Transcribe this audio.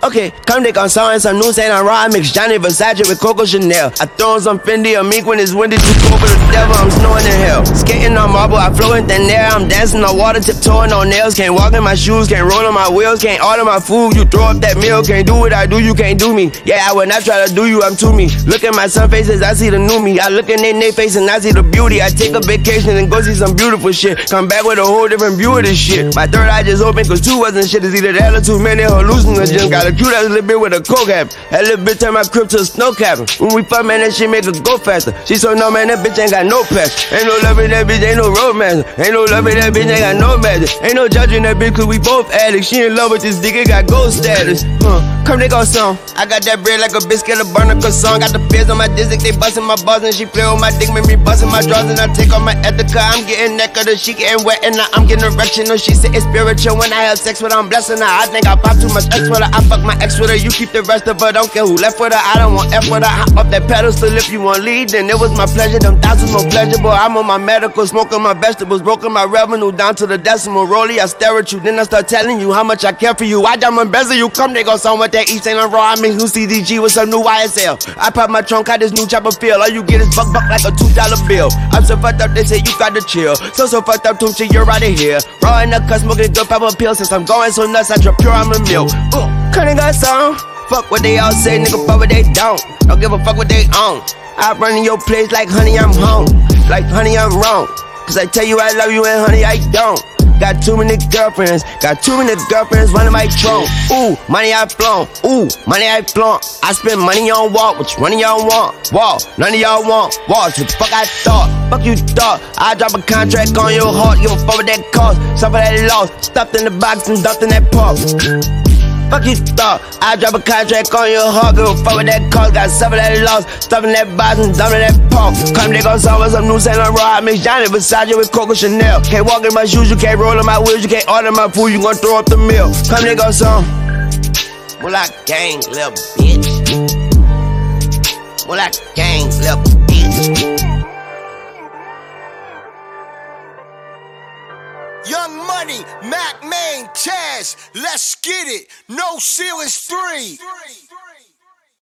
Okay, come take on song and some new Saint Laurent. I mix Johnny Versace with Coco Chanel. I throw on some Fendi or Mink when it's windy, too cold for the devil. I'm snowing in hell. Skating on marble, I flow in thin air. I'm dancing on water, tiptoeing on nails. Can't walk in my shoes, can't roll on my wheels, can't order my food. You throw up that meal, can't do what I do, you can't do me. Yeah, I would not try to do you, I'm to me. Look at my son faces, I see the new me. I look in their face and I see the beauty. I take a vacation and go see some beautiful shit. Come back with a whole different view of this shit. My third eye just open cause two wasn't shit. It's either that or too many hallucinogens. Got a crew that's a little bit with a coke habit. That little bitch turn my crib to a snow cabin. When we fuck, man, that shit make her go faster. She so no, man, that bitch ain't got no passion. Ain't no love in that bitch, ain't no romance. Ain't no love in that bitch, ain't got no magic. Ain't no judging that bitch cause we both addicts. She in love with this dick, it got gold status. Come they go song. I got that bread like a biscuit, a burner croissant. Got the fizz on my dizzy, they bustin' my balls and she play with my dick, make me bustin' my drawers and I take off my Ethica. I'm getting naked, she getting wet and I'm getting erection. She say it's spiritual when I have sex with her, I'm blessing her. I think I pop too much X with her, I fuck my ex with her. You keep the rest of her, don't care who left with her. I don't want F with her. Hop up that pedestal if you want lead, then it was my pleasure. Them thousands more pleasurable. I'm on my medical, smoking my vegetables, broken my revenue down to the decimal. Rolly, I stare at you, then I start telling you how much I care for you. I jump embezzle you, come they go song with that East Saint Laurent. I mix new CDG with some new YSL. I pop my trunk, got this new chopper feel. All you get is buck like a $2 bill. I'm so fucked up, they say you got to chill. So fucked up, too shit, you're out of here. Raw in the cut, smoking good pepper pills. Since I'm going so nuts, I drop pure on the milk. Cutting got song. Fuck what they all say, nigga, fuck what they don't. Don't give a fuck what they own. I run in your place like honey, I'm home. Like honey, I'm wrong. Cause I tell you I love you and honey, I don't. Got too many girlfriends, running my trunk. Ooh, money I flown, money I flaunt. I spend money on walk, which one of y'all want? Wall, none of y'all want walls, what the fuck I thought? Fuck you thought, I drop a contract on your heart, give a fuck what that cost. Suffer that loss, stuffed in the box and dumped in that pop. Fuck you thought, I drop a contract on your heart, give a fuck with that cost. Got suffer that loss, stuffing that box and dumping that pump. Come they gon' solve with some new Saint Laurent. I mix Johnny Versace with Coco Chanel. Can't walk in my shoes, you can't roll in my wheels, you can't order my food, you gon' throw up the meal. Come they gon' song. More like gang, little bitch. More like gang, little bitch. Young Money, Mac Main, Cash, let's get it. No Ceilings 3.